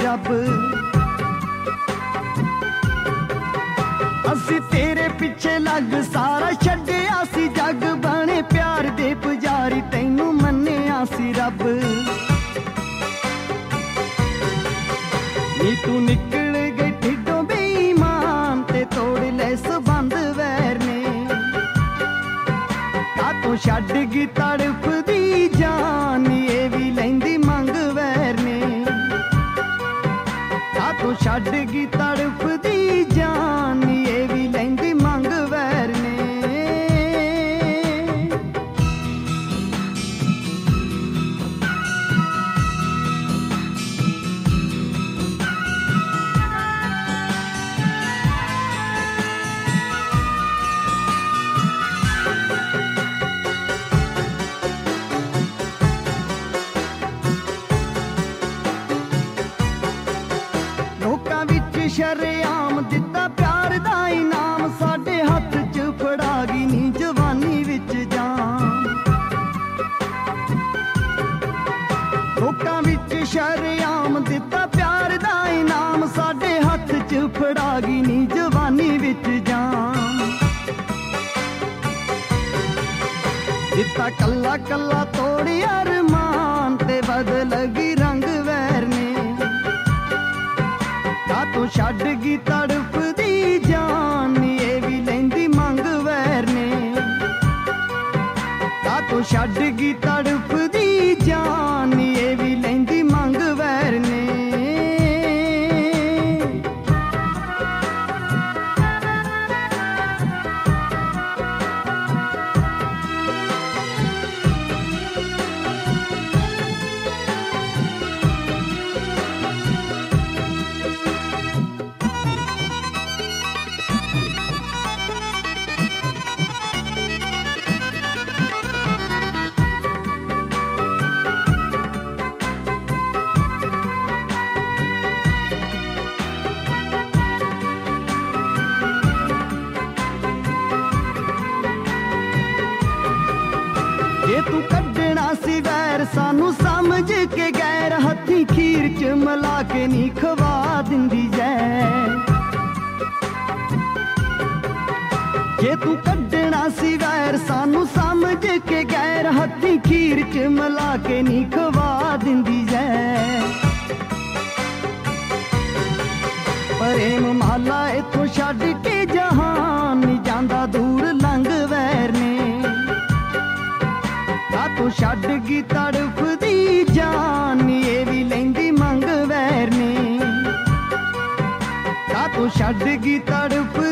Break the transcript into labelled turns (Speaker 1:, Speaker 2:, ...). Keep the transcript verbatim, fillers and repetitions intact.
Speaker 1: रब। असी तेरे पिछे लग सारा छड्डिया सी जग, बने प्यार दे पुजारी तैनू मन्निया सी रब। नी तू निकल गई ढिडों बेईमान ते तोड़ ले सबंध वैर ने। कातों छड्ड गई तड़फ दी जान, ये भी लैंदी मंग वैर ने। कातों छड्ड गई तड़फ दी जान, ये भी लैंदी मंग वैर ने। शरेआम दिता प्यार दा इनाम, साडे हथ च फड़ा गई नी जवानी विच जान। लोकां विच शरेआम दिता प्यार दा इनाम, साडे हथ च फड़ा गई नी जवानी विच जान। दिता कल्ला कल्ला तोड़ी अरमान, ते बदल गई रंग वैर ने। कातों छड्ड गई तड़फ दी जान, ये भी लैंदी मंग वैर ने। कातों छड्ड गई तड़फ दी जान, ये भी लैंदी मंग वैर ने। जे तू कड्डना सी वैर सानू समझ के गैर, हथी खीर च मला के नी खवा दिंदी जैर। जे तू कड्डना सी वैर सानू समझ के गैर, हथी खीर च मला के नी खवा दिंदी जैर। प्रेम माला इथों छड्ड के जहान, नी जांदा दूर लंघ वैर ने। कातों छड्ड गई तड़फ दी जान, ये भी लैंदी मंग वैर ने। कातों छड्ड गई तड़फ